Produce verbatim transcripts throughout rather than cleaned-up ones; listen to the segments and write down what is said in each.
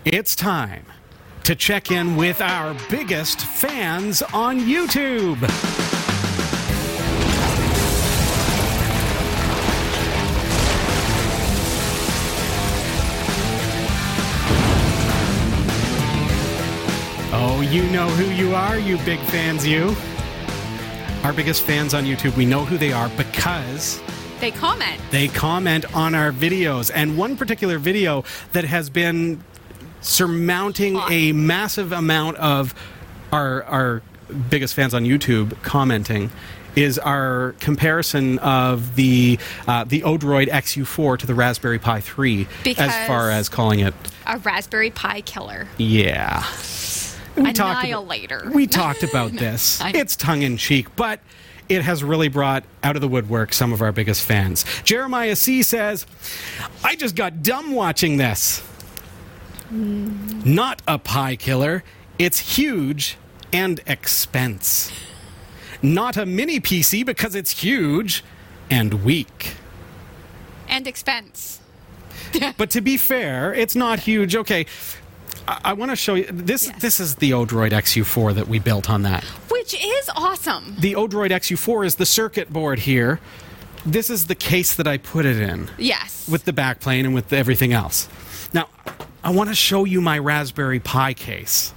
It's time to check in with our biggest fans on YouTube. Oh, you know who you are, you big fans, you. Our biggest fans on YouTube, we know who they are because they comment. They comment on our videos. And one particular video that has been surmounting a massive amount of our our biggest fans on YouTube commenting is our comparison of the uh, the Odroid X U four to the Raspberry Pi three, because as far as calling it a Raspberry Pi killer. Yeah. We Annihilator. Talked about, we talked about this. It's tongue-in-cheek, but it has really brought out of the woodwork some of our biggest fans. Jeremiah C. says, I just got dumb watching this. Mm. Not a Pi killer. It's huge and expense. Not a mini P C because it's huge and weak. And expense. But to be fair, it's not huge. Okay, I, I want to show you. This yes. This is the Odroid X U four that we built on that. Which is awesome. The Odroid X U four is the circuit board here. This is the case that I put it in. Yes. With the backplane and with the everything else. Now, I want to show you my Raspberry Pi case.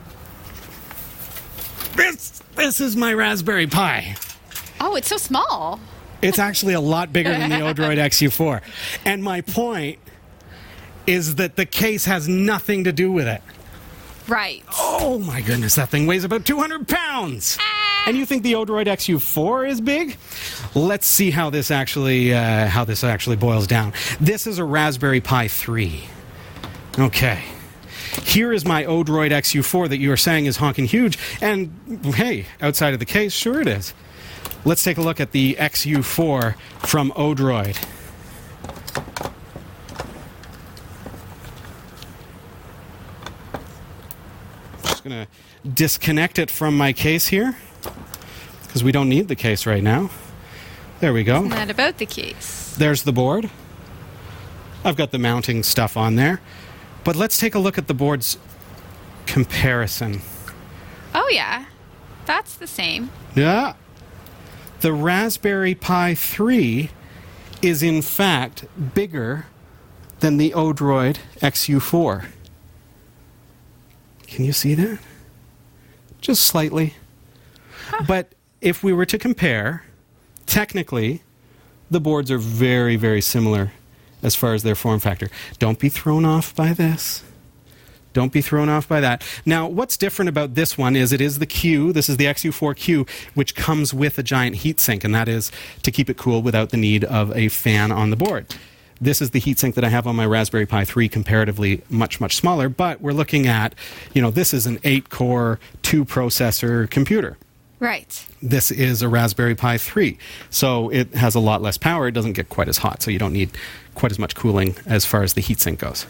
This, this is my Raspberry Pi. Oh, it's so small. It's actually a lot bigger than the Odroid X U four. And my point is that the case has nothing to do with it. Right. Oh my goodness, that thing weighs about two hundred pounds. Ah. And you think the Odroid X U four is big? Let's see how this actually uh, how this actually boils down. This is a Raspberry Pi three. Okay. Here is my Odroid X U four that you are saying is honking huge. And hey, outside of the case, sure it is. Let's take a look at the X U four from Odroid. Going to disconnect it from my case here because we don't need the case right now. There we go. Isn't that about the case? There's the board. I've got the mounting stuff on there. But let's take a look at the board's comparison. Oh, yeah. That's the same. Yeah. The Raspberry Pi three is, in fact, bigger than the Odroid X U four. Can you see that? Just slightly. Huh. But if we were to compare, technically, the boards are very, very similar as far as their form factor. Don't be thrown off by this. Don't be thrown off by that. Now, what's different about this one is it is the Q, this is the X U four Q, which comes with a giant heatsink, and that is to keep it cool without the need of a fan on the board. This is the heatsink that I have on my Raspberry Pi three, comparatively much, much smaller, but we're looking at, you know, this is an eight-core, two-processor computer. Right. This is a Raspberry Pi three, so it has a lot less power. It doesn't get quite as hot, so you don't need quite as much cooling as far as the heatsink goes.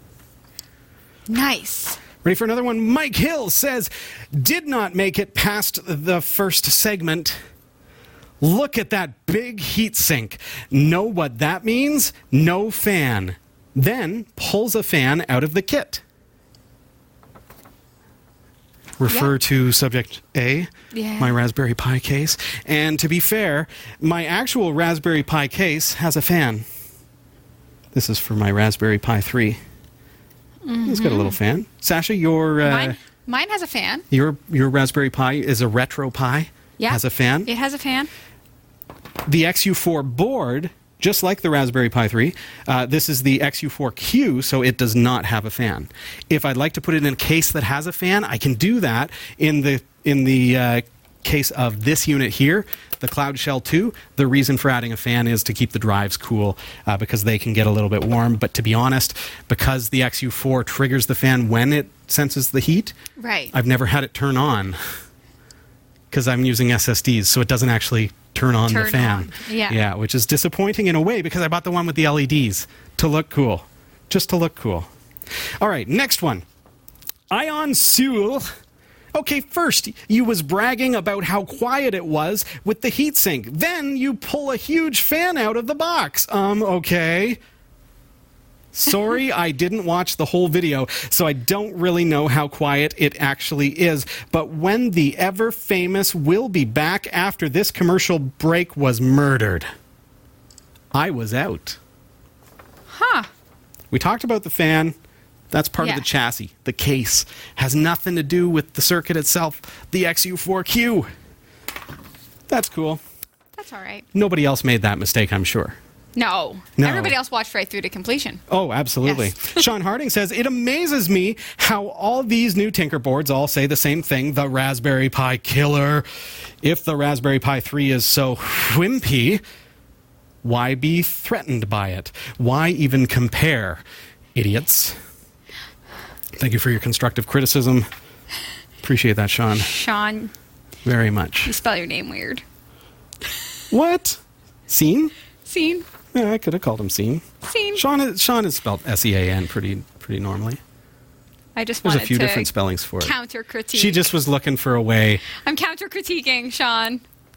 Nice. Ready for another one? Mike Hill says, did not make it past the first segment. Look at that big heatsink. Know what that means? No fan. Then pulls a fan out of the kit. Refer yeah. to subject A, yeah. my Raspberry Pi case. And to be fair, my actual Raspberry Pi case has a fan. This is for my Raspberry Pi three. Mm-hmm. It's got a little fan. Sasha, your uh, mine, mine has a fan. Your your Raspberry Pi is a Retro Pi. Yeah. Has a fan. It has a fan. The X U four board, just like the Raspberry Pi three, uh, this is the X U four Q, so it does not have a fan. If I'd like to put it in a case that has a fan, I can do that in the in the uh, case of this unit here, the Cloud Shell two. The reason for adding a fan is to keep the drives cool uh, because they can get a little bit warm. But to be honest, because the X U four triggers the fan when it senses the heat, right. I've never had it turn on because I'm using S S Ds, so it doesn't actually turn on turn the fan. On. Yeah. Yeah, which is disappointing in a way because I bought the one with the L E Ds to look cool. Just to look cool. All right, next one. Ion Sewell. Okay, first, you was bragging about how quiet it was with the heatsink. Then you pull a huge fan out of the box. Um, okay. Sorry, I didn't watch the whole video, so I don't really know how quiet it actually is. But when the ever-famous "We'll be back after this commercial break" was murdered, I was out. Huh. We talked about the fan. That's part Yeah. of the chassis. The case has nothing to do with the circuit itself. The X U four Q. That's cool. That's all right. Nobody else made that mistake, I'm sure. No. No. Everybody else watched right through to completion. Oh, absolutely. Yes. Sean Harding says, it amazes me how all these new Tinker boards all say the same thing, the Raspberry Pi killer. If the Raspberry Pi three is so wimpy, why be threatened by it? Why even compare? Idiots. Thank you for your constructive criticism. Appreciate that, Sean. Sean, Very much. you spell your name weird. What? Scene? Scene? Yeah, I could have called him Scene. Scene. Sean is, Sean is spelled S E A N pretty pretty normally. I just There's wanted a few to different spellings for it. counter critique. She just was looking for a way. I'm counter critiquing, Sean.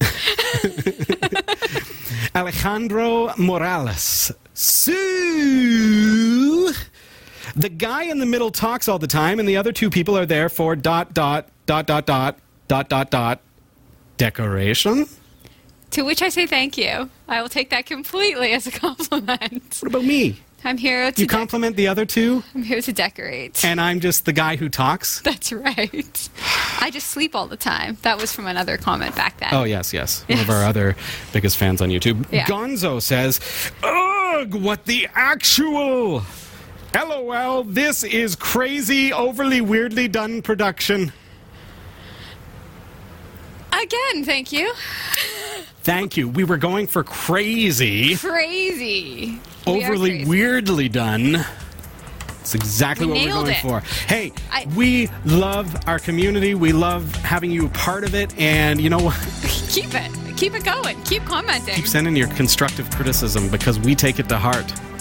Alejandro Morales. Sue. The guy in the middle talks all the time, and the other two people are there for dot dot dot dot dot dot dot dot decoration. To which I say thank you. I will take that completely as a compliment. What about me? I'm here to You dec- compliment the other two, I'm here to decorate. and I'm just the guy who talks? That's right. I just sleep all the time. That was from another comment back then. Oh, yes, yes. One of Yes. our other biggest fans on YouTube. Yeah. Gonzo says, ugh, what the actual... LOL, this is crazy, overly weirdly done production. Again, thank you. Thank you. We were going for crazy, Crazy. We are overly crazy. weirdly done. That's exactly We what we're nailed going it. for. Hey, I- we love our community. We love having you a part of it. And you know what? Keep it. Keep it going. Keep commenting. Keep sending your constructive criticism because we take it to heart.